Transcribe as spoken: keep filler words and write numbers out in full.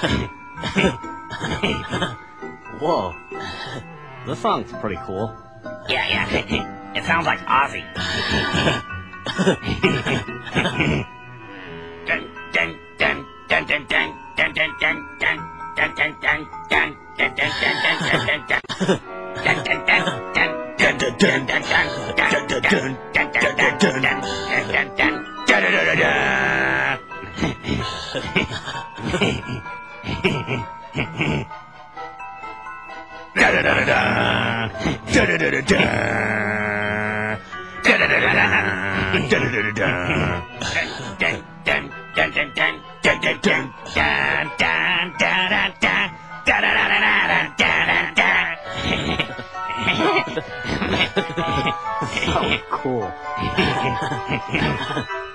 Whoa. This song's pretty cool. Yeah, yeah. It sounds like Ozzy. Dun, dun, dun, dun, dun, dun, dun, dun, dun, dun, dun, dun, dun, dun, dun, dun, dun, dun, dun. Dun, dun, dun, dun, dun, dun, dun, dun, dun, dun, dun, dun, dun, dun, dun, dun, dun. Da-da-da-da-da. Da-da-da-da-da. Da-da-da-da-da. Da-da-da-da-da. Da-da-da-da-da. Dun, dun, dun, dun, dun, dun, dun, dun, dun, dun, dun, dun, dun. Da-da-da-da-da, dun, dun, dun. So cool.